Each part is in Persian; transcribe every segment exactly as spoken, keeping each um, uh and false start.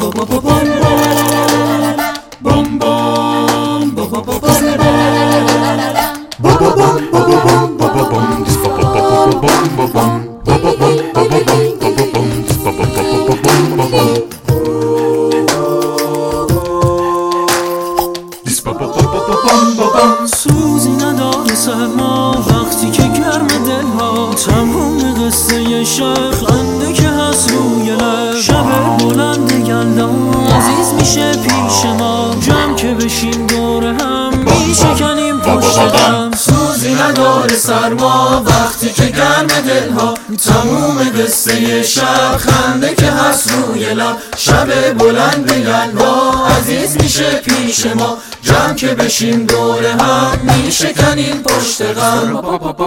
سوزی نداره سرما وقتی که گرم دلها، تموم قصه شب خنده که هست روی لب، شب بلند یلدا عزیز میشه پیش ما، جمع که بشیم دور هم میشکنیم پشت هم. سوزی نداره سرما وقتی که گرم دلها، تموم قصه شب خنده که هست روی لب، شب بلند یلدا عزیز میشه پیش ما، جمع که بشیم دور هم میشکنیم پشت غم.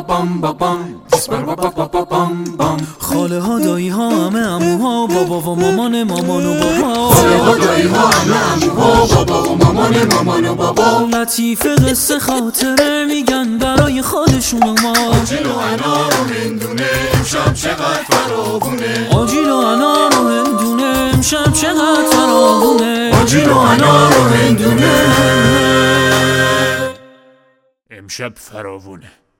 خاله ها دایی ها همه عموها، بابا و مامان مامان و بابا، خاله ها دایی ها همه عموها، بابا و مامان مامان و بابا، لطیف قصه خاطره میگن برای خودشون و ما. آجیل و انار و هندونه امشب چقدر فراوونه، آجیل و انار و هندونه امشب چقدر فراوونه، آجیل و انار و هندونه امشب فراوونه.